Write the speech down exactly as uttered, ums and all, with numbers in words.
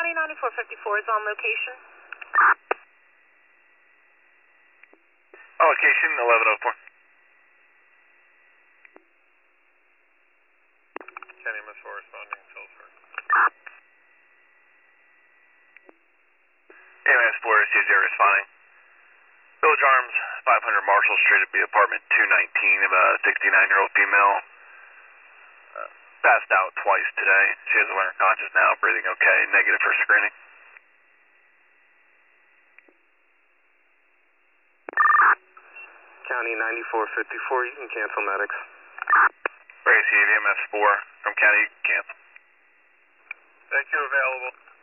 County ninety-four fifty-four is on location. On location, eleven oh four. County M S four responding, Phillipsburg. M S four is zero responding. Village Arms, five hundred Marshall Street at B apartment two nineteen, about a sixty-nine-year-old female. Uh, passed out twice today. She has awareness conscious now, breathing okay, negative for screening. County ninety-four fifty-four, you can cancel medics. Received M S four from County, you can cancel. Thank you, available.